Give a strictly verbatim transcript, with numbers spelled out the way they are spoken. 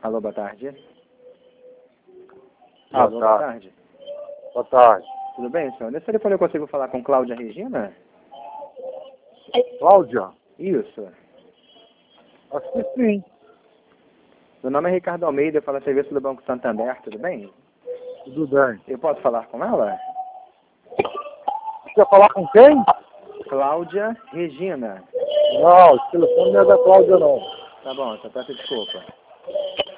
Alô, boa tarde. Ah, Alô, tá. boa tarde. Boa tarde. Tudo bem, senhor? Nesse telefone eu consigo falar com Cláudia Regina? Cláudia? Isso. Acho que sim. Meu nome é Ricardo Almeida, eu falo a serviço do Banco Santander, tudo bem? Tudo bem. Eu posso falar com ela? Você quer falar com quem? Cláudia Regina. Não, esse telefone não é da Cláudia, não. Tá bom, só peço desculpa.